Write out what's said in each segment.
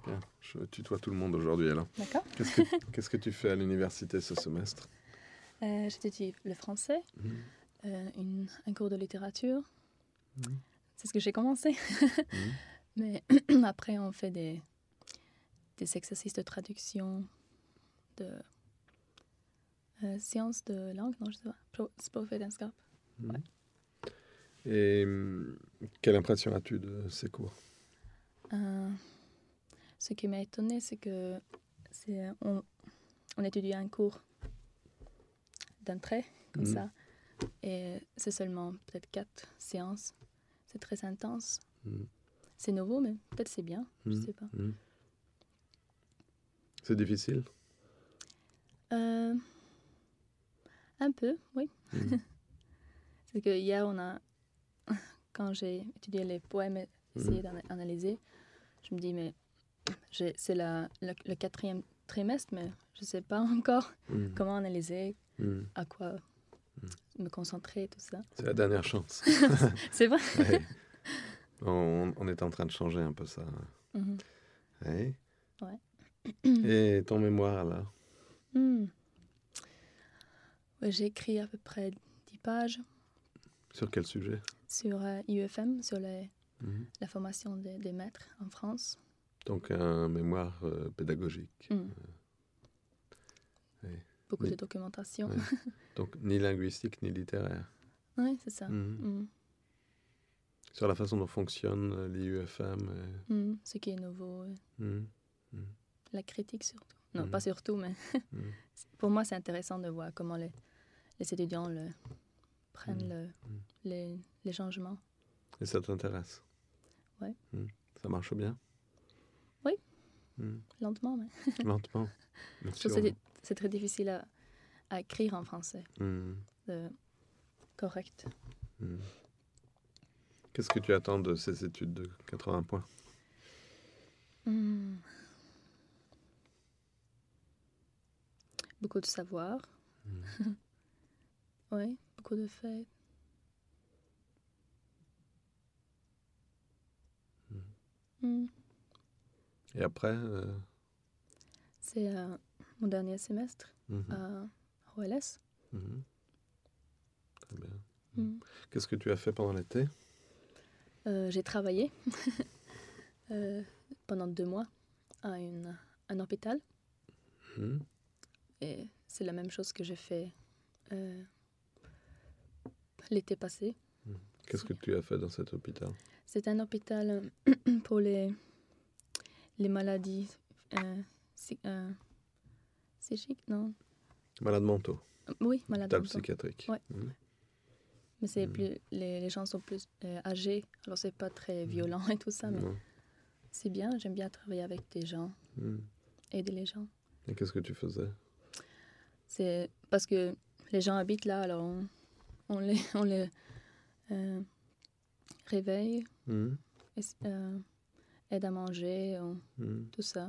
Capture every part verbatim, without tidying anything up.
Bien, je tutoie tout le monde aujourd'hui alors. D'accord. Qu'est-ce que, qu'est-ce que tu fais à l'université ce semestre? Euh, J'étudie le français, Mmh. euh, une, un cours de littérature. Mmh. C'est ce que j'ai commencé. Mmh. Mais après, on fait des, des exercices de traduction, de euh, sciences de langue, non, je sais pas. Pro- språkvetenskap. Mmh. Ouais. Et hum, quelle impression as-tu de ces cours? Euh, ce qui m'a étonné, c'est que c'est, on, on étudie un cours d'un trait, comme Mmh. ça. Et c'est seulement peut-être quatre séances. C'est très intense. Mmh. C'est nouveau, mais peut-être c'est bien. Je Mmh. sais pas. Mmh. C'est difficile? Euh, un peu, oui. Mmh. C'est que hier, on a, quand j'ai étudié les poèmes et essayé d'analyser, je me dis, mais j'ai- c'est la, la- le quatrième trimestre, mais je ne sais pas encore Mmh. comment analyser, Mmh. à quoi me concentrer, tout ça. C'est la dernière chance. C'est vrai. Ouais. On, on est en train de changer un peu ça. Mhm. Ouais. Ouais. Et ton mémoire là? Hmm. Ouais, j'ai écrit à peu près dix pages Sur quel sujet? sur euh, I U F M, sur les, Mmh. la formation des, des maîtres en France. Donc un mémoire euh, pédagogique. Hmm. Ouais. Beaucoup Oui. de documentation. Ouais. Donc ni linguistique ni littéraire. Oui, c'est ça. Mmh. Hmm. Sur la façon dont fonctionne l'I U F M. Et... Hmm. Ce qui est nouveau, euh, Mmh. Mmh. la critique surtout. Non, Mhm. pas surtout, mais Mmh. pour moi, c'est intéressant de voir comment les, les étudiants le, prennent Mhm. le, Mhm. les, les changements. Et ça t'intéresse? Ouais. Mmh. Ça marche bien? Oui. Mmh. Lentement, mais Lentement. je trouve que c'est, c'est très difficile à, à écrire en français. Mmh. De, correct. Mmh. Qu'est-ce que tu attends de ces études de quatre-vingts points? Hmm. Beaucoup de savoir. Mmh. Oui, beaucoup de faits. Mmh. Hmm. Et après euh... C'est euh, mon dernier semestre Mmh. à O L S. Mmh. Très bien. Hmm. Qu'est-ce que tu as fait pendant l'été? Euh, j'ai travaillé euh, pendant deux mois à une, un hôpital. Mmh. Et c'est la même chose que j'ai fait euh, l'été passé. Mmh. Qu'est-ce que tu as fait dans cet hôpital? C'est un hôpital euh, pour les, les maladies euh, psy- euh, psychiques, non? Malades mentaux. Euh, Oui, malades Hôpital mentaux. psychiatrique. Ouais. Mmh. Mais c'est Mm. plus, les, les gens sont plus euh, âgés, alors c'est pas très Mm. violent et tout ça, mais Non. c'est bien. J'aime bien travailler avec des gens, Mmh. aider les gens. Et qu'est-ce que tu faisais? C'est parce que les gens habitent là, alors on, on les, on les euh, réveille, Mmh. et, euh, aide à manger, on- Mmh. tout ça.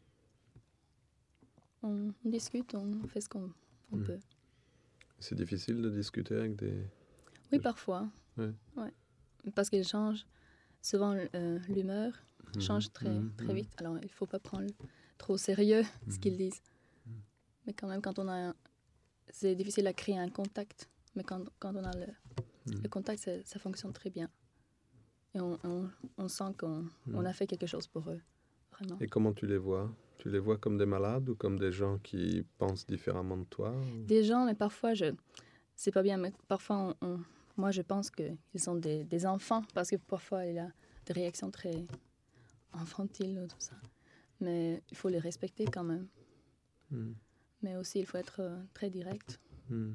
On, on discute, on fait ce qu'on on Mm. peut. C'est difficile de discuter avec des... Oui, Je- parfois. Ouais. Ouais. Parce qu'ils changent. Souvent, euh, l'humeur Mhm. change très, Mhm. très vite. Alors, il ne faut pas prendre trop au sérieux ce Mhm. qu'ils disent. Mhm. Mais quand même, quand on a... un- C'est difficile à créer un contact. Mais quand, quand on a le, Mhm. le contact, ça, ça fonctionne très bien. Et on, on, on sent qu'on Mhm. on a fait quelque chose pour eux. Vraiment. Et comment tu les vois? Tu les vois comme des malades ou comme des gens qui pensent différemment de toi? ou- Des gens, mais parfois, je... c'est pas bien, mais parfois, on, on- moi, je pense qu'ils sont des, des enfants, parce que parfois, il y a des réactions très infantiles, ou tout ça. Mais il faut les respecter quand même. Mhm. Mais aussi, il faut être euh, très direct. Mhm.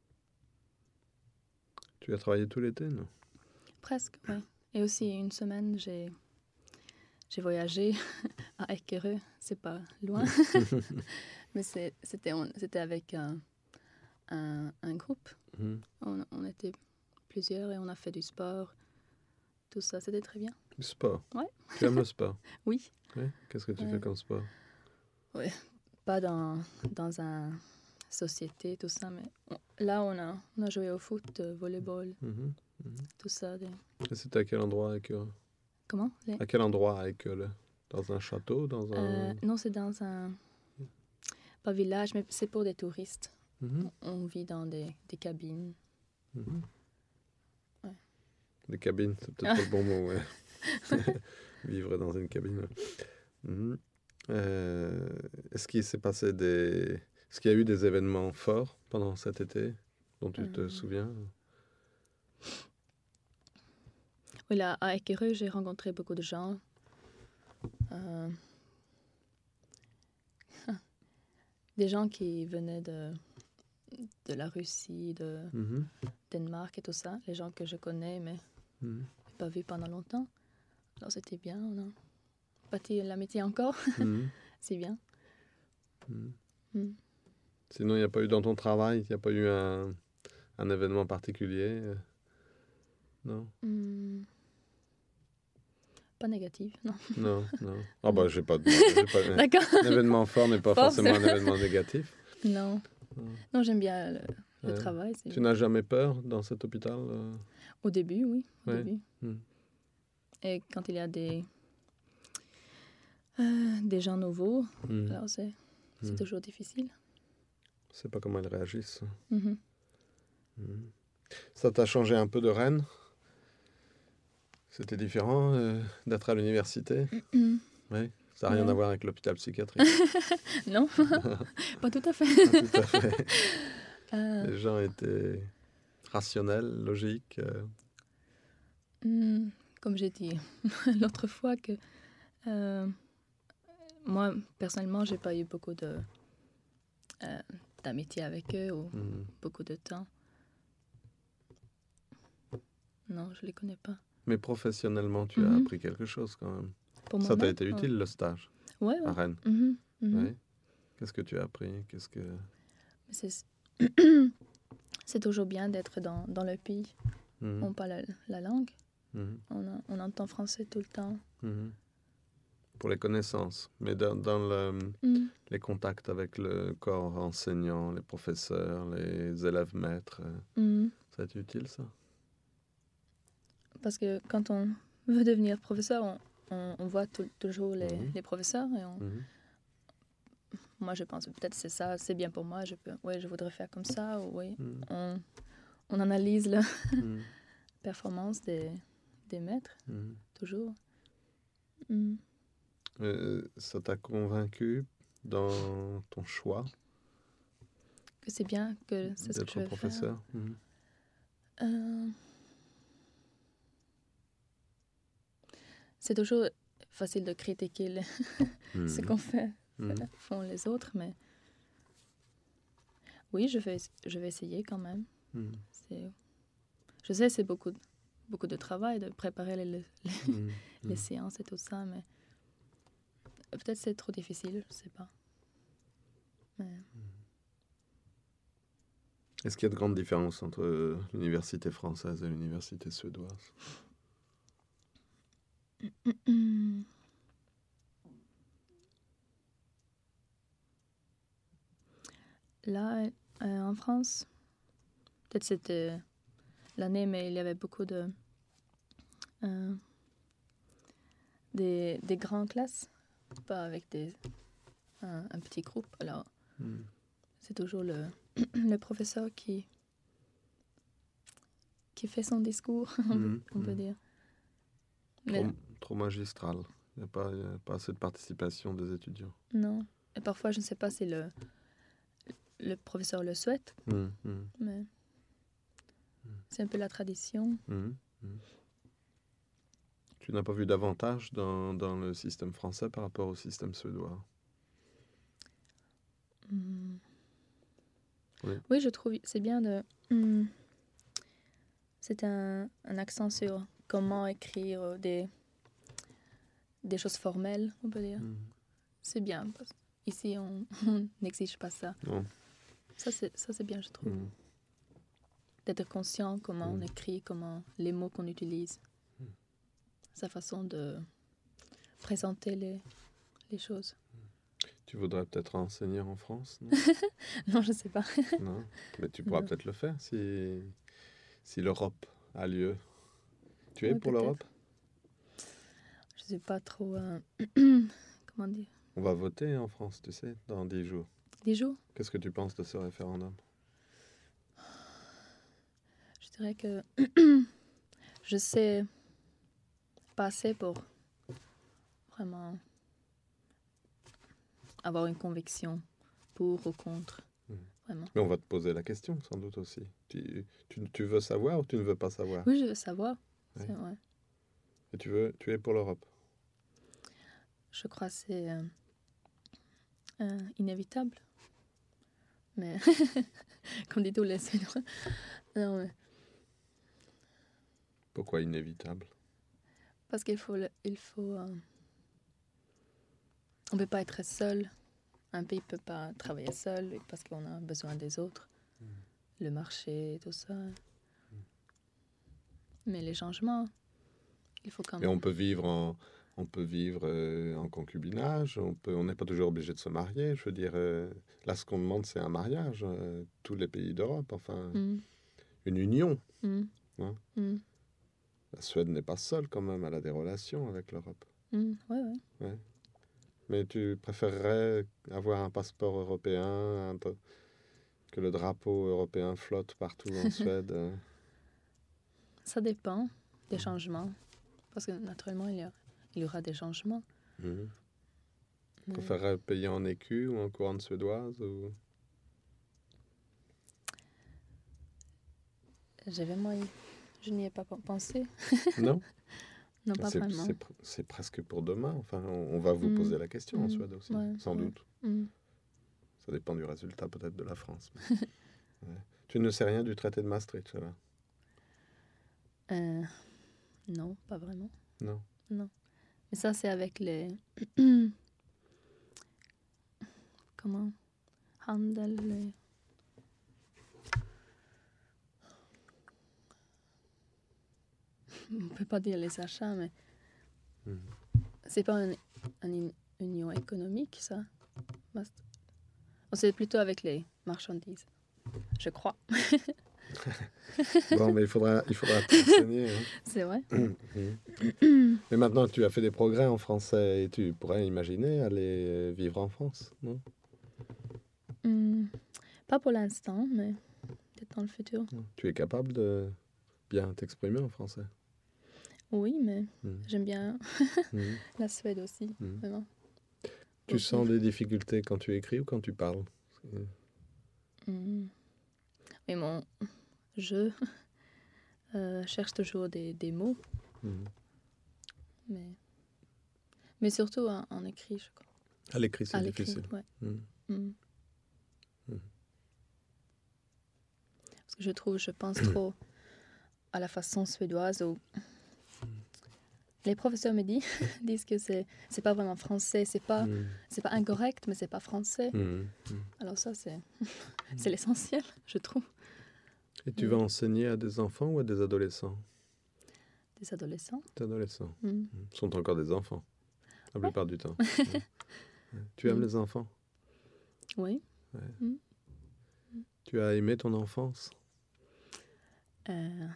Tu as travaillé tout l'été, non? Presque, oui. Et aussi, une semaine, j'ai, j'ai voyagé à Eckerö. C'est pas loin, mais c'est, c'était, on- c'était avec un, un, un groupe. Mhm. On, on était plusieurs et on a fait du sport. Tout ça, c'était très bien. Le sport? Ouais. Tu aimes le sport? Oui. Oui. Qu'est-ce que tu Ouais. fais comme sport? Pas dans, dans une société, tout ça, mais on- là, on a, on a joué au foot, euh, volleyball, Mhm. tout ça. des- Et c'était à quel endroit avec eux? Comment? Les- À quel endroit avec eux? Dans un château, dans un... Euh, non, c'est dans un... Pas village, mais c'est pour des touristes. Mhm, On vit dans des, des cabines. mhm. Ouais. Des cabines, c'est peut-être pas le bon mot, ouais. Vivre dans une cabine. Ouais. Mhm. Euh, est-ce qu'il s'est passé des... Est-ce qu'il y a eu des événements forts pendant cet été dont tu te Euh, souviens? Oui, là, à Équereux, j'ai rencontré beaucoup de gens. Euh, des gens qui venaient de, de la Russie, de Mhm, Danemark et tout ça. Les gens que je connais, mais mhm, pas vu pendant longtemps. Alors c'était bien, on a bâti l'amitié encore. mhm, C'est bien. mhm. Mm. Sinon, il n'y a pas eu dans ton travail, il n'y a pas eu un, un événement particulier? euh, Non? Mm. Pas négatif, non. Non, non. Ah bah, Non. j'ai pas, de- j'ai pas... Un D'accord. événement fort n'est pas forcément un Forcément. événement négatif. Non. Non. Non, j'aime bien le, le Ouais. travail. C'est Tu bien. n'as jamais peur dans cet hôpital? euh Au début, oui. Au Ouais. début. Mm. Et quand il y a des, euh, des gens nouveaux, Mm. alors c'est, c'est Mm. toujours difficile. Je sais pas comment elles réagissent. Mhm. Mm. Ça t'a changé un peu de Rennes? C'était différent euh, d'être à l'université? Mm. Oui. Ça n'a rien Ouais. à voir avec l'hôpital psychiatrique. Non, pas tout à fait. Pas tout à fait. Euh, Les gens étaient rationnels, logiques. euh. mm, comme j'ai dit l'autre fois que euh, moi personnellement j'ai pas eu beaucoup de euh, d'amitié avec eux ou Mm. beaucoup de temps. Non, je les connais pas. Mais professionnellement, tu as Mhm. appris quelque chose quand même. Pour Ça t'a moi-même. été utile, le stage Ouais, à ouais. Rennes? Mhm, mhm. Oui. Qu'est-ce que tu as appris? Qu'est-ce que... Mais C'est c'est toujours bien d'être dans, dans le pays. Mhm. On parle la langue, Mhm. on, a- on entend français tout le temps. Mhm. Pour les connaissances, mais dans, dans le, Mm. les contacts avec le corps enseignant, les professeurs, les élèves maîtres, euh, Mm. ça a été utile, ça? Parce que quand on veut devenir professeur, on, on, on voit tout- toujours les, Mhm. les professeurs et on, Mhm. moi je pense peut-être c'est ça, c'est bien pour moi, je peux, ouais, je voudrais faire comme ça, ou oui. Mhm. On, on analyse la Mhm. performance des, des maîtres, Mhm. toujours. Mm. Euh, ça t'a convaincu dans ton choix Que c'est bien, que c'est ce que je d'être veux faire. professeur? Mhm. Euh, c'est toujours facile de critiquer le- ce Mhm. qu'on fait, Mhm. font les autres, mais oui, je vais, je vais essayer quand même. Mhm. C'est, je sais, c'est beaucoup, de- beaucoup de travail de préparer les, les, Mhm. les Mhm. séances et tout ça, mais peut-être c'est trop difficile, je sais pas. Mais, Est-ce qu'il y a de grandes différences entre euh, l'université française et l'université suédoise? mm, là, euh, en France, peut-être c'était l'année, mais il y avait beaucoup de euh, des, des grandes classes, pas avec des un, un petit groupe. Alors, Mhm. c'est toujours le, le professeur qui qui fait son discours, on peut, Mhm. on peut Mhm. dire. Trop, Mais trop magistral. Il n'y a, pas- il y a pas assez de participation des étudiants. non. Et parfois, je ne sais pas si le, le professeur le souhaite, Mhm. Mhm. mais c'est un peu la tradition. Mhm. Mhm. Tu n'as pas vu d'avantage dans, dans le système français par rapport au système suédois? Hmm. Oui. Oui, je trouve c'est bien de. Hmm. C'est un, un accent sur comment écrire des, des choses formelles, on peut dire. Mhm. C'est bien. Parce ici, on on n'exige pas ça. Non. Ça, c'est, ça, c'est bien, je trouve. Mhm. D'être conscient comment on Mm. écrit, comment les mots qu'on utilise. Mm. Sa façon de présenter les, les choses. Tu voudrais peut-être enseigner en France, non? Non, je sais pas. Non. Mais tu pourras Non. peut-être le faire si, si l'Europe a lieu. Tu es Ouais, pour peut-être. l'Europe? Je je sais pas trop... euh, comment dire? On va voter en France, tu sais, dans dix jours. Dix jours? Qu'est-ce que tu penses de ce référendum? Je dirais que je sais pas assez pour vraiment avoir une conviction pour ou contre. Mhm. Vraiment. Mais on va te poser la question, sans doute aussi. Tu, tu, tu veux savoir ou tu ne veux pas savoir? Oui, je veux savoir. Ouais. C'est vrai. Et tu veux, tu es pour l'Europe? Je crois que c'est euh, euh, inévitable. Mais, comme dit tous les Suédois. Non, mais Pourquoi inévitable? parce qu'il faut... le- il faut euh, on ne peut pas être seul. Un pays ne peut pas travailler seul parce qu'on a besoin des autres. Mm. Le marché, tout ça. Mais les changements, il faut quand Mais même... on peut vivre en, on peut vivre euh, en concubinage, on peut, on n'est pas toujours obligé de se marier. Je veux dire, euh, là, ce qu'on demande, c'est un mariage. euh, tous les pays d'Europe, enfin, Mm, une union. mm, Hein. mm, La Suède n'est pas seule quand même, elle a des relations avec l'Europe. mm, ouais, ouais. Ouais. Mais tu préférerais avoir un passeport européen, un peu- que le drapeau européen flotte partout en Suède euh, Ça dépend des changements. Parce que naturellement, il y, a, il y aura des changements. mhm. Tu Mais préférerais payer en écus ou en couronne suédoise ou... j'avais moi, je n'y ai pas pen- pensé. Non? Non, pas C'est, vraiment. c'est pr- c'est presque pour demain. Enfin, on, on va vous Mm, poser la question en mm, Suède aussi, ouais, sans ouais. doute. Mm. Ça dépend du résultat peut-être de la France. mais- ouais. Tu ne sais rien du traité de Maastricht, là? Euh, non, pas vraiment. Non. Non. Mais ça, c'est avec les... Comment? Handel, les... On peut pas dire les achats, mais Mhm. c'est pas une, une union économique, ça. Mast- Oh, c'est plutôt avec les marchandises, je crois. Bon, mais il faudra, il faudra t'enseigner. Hein. C'est vrai. Mhm. Mais maintenant, tu as fait des progrès en français et tu pourrais imaginer aller vivre en France, non? Hmm, pas pour l'instant, mais peut-être dans le futur. Tu es capable de bien t'exprimer en français? Oui, mais Mhm. j'aime bien Mhm. la Suède aussi, Mhm. vraiment. Tu Beaucoup. sens des difficultés quand tu écris ou quand tu parles? Hmm. Mais mon je euh, cherche toujours des, des mots, Mhm. mais, mais surtout en, en écrit, je crois. À l'écrit, c'est À l'écrit, difficile. ouais. Mhm. Hmm. Mhm. Parce que je trouve, je pense trop à la façon suédoise où les professeurs me disent, disent que c'est c'est pas vraiment français, c'est pas Mhm. c'est pas incorrect, mais c'est pas français. Mhm. Mhm. Alors ça, c'est c'est l'essentiel, je trouve. Et tu Mm. vas enseigner à des enfants ou à des adolescents? Des adolescents. Des adolescents. Mm. Mhm. Ce sont encore des enfants, la Ouais. plupart du temps. Ouais. Ouais. Tu aimes Mm. les enfants? Oui. Tu as aimé ton enfance? Euh,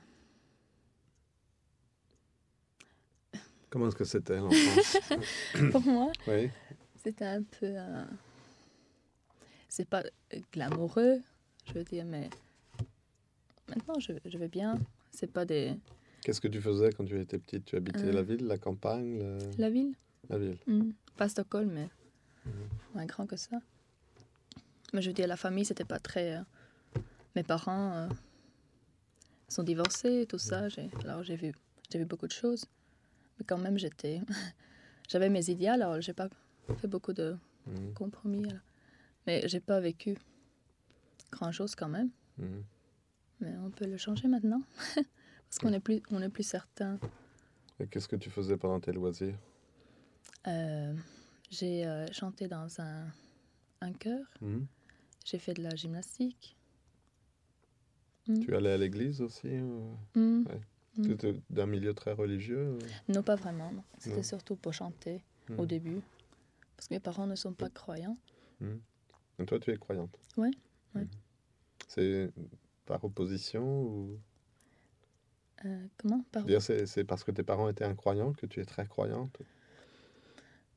Comment est-ce que c'était l'enfance? pour moi, Oui. c'était un peu... euh, c'est pas glamoureux, je veux dire, mais maintenant, je, je vais bien. C'est pas des... Qu'est-ce que tu faisais quand tu étais petite? Tu habitais Euh. la ville, la campagne, le- La ville. la ville? Mm. Pas Stockholm, mais Mhm. moins grand que ça. Mais je veux dire, la famille, c'était pas très... euh, Mes parents euh, sont divorcés, tout ça. J'ai... Alors, j'ai vu, j'ai vu beaucoup de choses. Mais quand même, j'étais... J'avais mes idéaux, alors j'ai pas fait beaucoup de Mhm. compromis. alors. Mais j'ai pas vécu grand-chose quand même. Mhm. Mais on peut le changer maintenant. Parce qu'on est plus, on est plus certain. Et qu'est-ce que tu faisais pendant tes loisirs? Euh, j'ai euh, chanté dans un, un chœur. Mhm. J'ai fait de la gymnastique. Mm. Tu allais à l'église aussi? ou- Mm. Ouais. Mm. Tu étais d'un milieu très religieux? ou- Non, pas vraiment. non. C'était Non. surtout pour chanter Mhm. au début. Parce que mes parents ne sont pas croyants. Mhm. Et toi, tu es croyante? Ouais, ouais. Mhm. C'est par opposition ou... Euh, comment? Pardon. Dire c'est, c'est parce que tes parents étaient incroyants que tu es très croyante?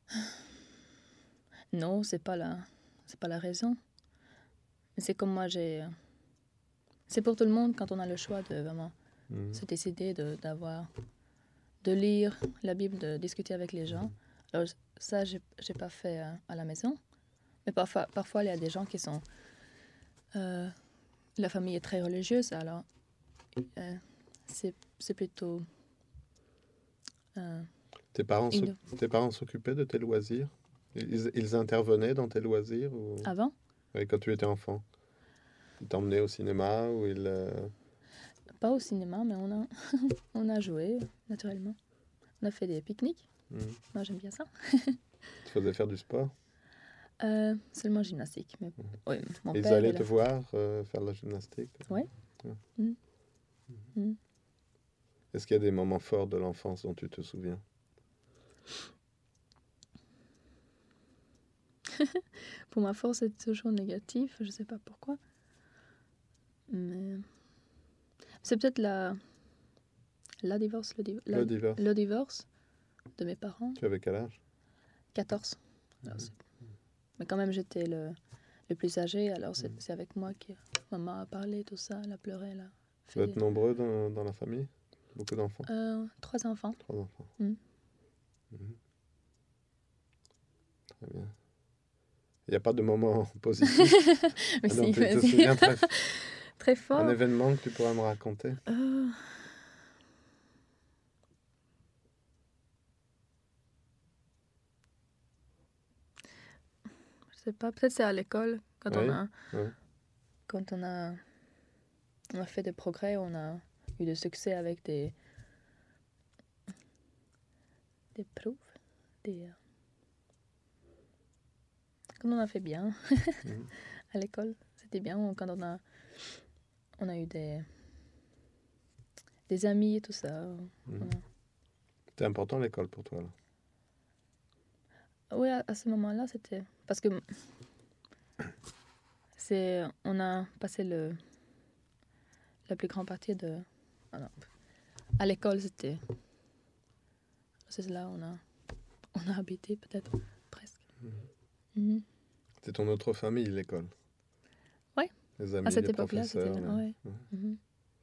Non, c'est pas la, c'est pas la raison. Mais c'est comme moi, j'ai... C'est pour tout le monde quand on a le choix de vraiment Mhm. se décider de, d'avoir... de lire la Bible, de discuter avec les gens. Alors ça, j'ai, j'ai pas fait euh, à la maison. Mais parfois, parfois, il y a des gens qui sont... euh, la famille est très religieuse, alors euh, c'est, c'est plutôt... euh, Tes parents, s'oc- une... tes parents s'occupaient de tes loisirs? Ils, ils intervenaient dans tes loisirs ou... Avant, Oui, quand tu étais enfant? Ils t'emmenaient au cinéma ou ils... euh, pas au cinéma, mais on a, on a joué, naturellement. On a fait des pique-niques. mhm. Moi, j'aime bien ça. Te faisaient faire du sport? Euh, seulement gymnastique. Mais, oui, mon Ils père, allaient il te a... voir euh, faire de la gymnastique? Ouais. Ouais. Mm. Mm. Est-ce qu'il y a des moments forts de l'enfance dont tu te souviens? Pour ma force, c'est toujours négatif. Je sais pas pourquoi. Mais c'est peut-être la, la divorce, le, di- la- Le divorce. le divorce de mes parents. Tu avais quel âge? quatorze. Alors, c'est- Mais quand même, j'étais le, le plus âgé. Alors, c'est, c'est avec moi que maman a parlé, tout ça. Elle a pleuré. Elle a Vous fait êtes des- nombreux dans, dans la famille? Beaucoup d'enfants? Euh, trois enfants. Trois enfants. Mm. Mhm. Très bien. Il n'y a pas de moment positif Mais ah, dont si, tu te vas-y. souviens très... Très Un fort. événement que tu pourrais me raconter? Euh, Je sais pas, peut-être c'est à l'école, quand Oui, on a, oui. quand on a, on a fait des progrès, on a eu de succès avec des, des preuves, des, euh, quand on a fait bien Mhm. à l'école, c'était bien. Ou quand on a, on a eu des, des amis et tout ça. Mhm. On a- C'était important l'école pour toi, là. Oui, à, à ce moment-là, c'était parce que c'est, on a passé le, la plus grande partie de, ah non, à l'école, c'était, c'est là où on a, on a habité peut-être presque. Mhm. C'est ton autre famille, l'école? Ouais. Les amis, À cette les époque-là, c'était... professeurs. les- Ouais. Ouais. Mhm.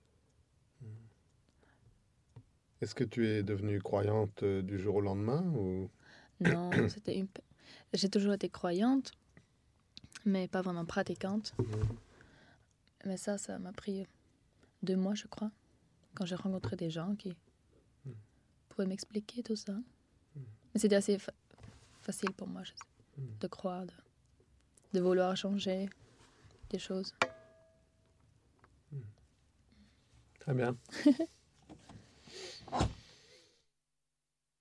Est-ce que tu es devenue croyante euh, du jour au lendemain ou... Non, c'était une... pe- J'ai toujours été croyante, mais pas vraiment pratiquante. Mhm. Mais ça, ça m'a pris deux mois, je crois, quand j'ai rencontré des gens qui pouvaient m'expliquer tout ça. Mais c'était assez fa- facile pour moi, je sais, de croire, de, de vouloir changer des choses. Très bien.